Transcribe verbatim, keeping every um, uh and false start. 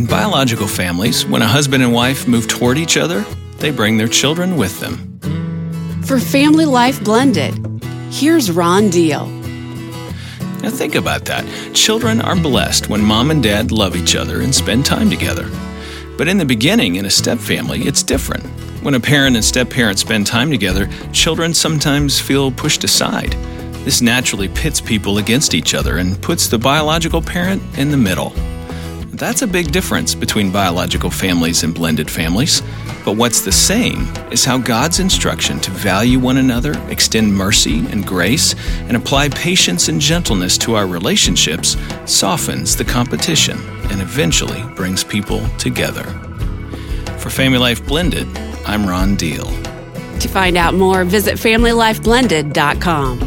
In biological families, when a husband and wife move toward each other, they bring their children with them. For Family Life Blended, here's Ron Deal. Now think about that. Children are blessed when mom and dad love each other and spend time together. But in the beginning, in a step family, it's different. When a parent and step-parent spend time together, children sometimes feel pushed aside. This naturally pits people against each other and puts the biological parent in the middle. That's a big difference between biological families and blended families. But what's the same is how God's instruction to value one another, extend mercy and grace, and apply patience and gentleness to our relationships softens the competition and eventually brings people together. For Family Life Blended, I'm Ron Deal. To find out more, visit family life blended dot com.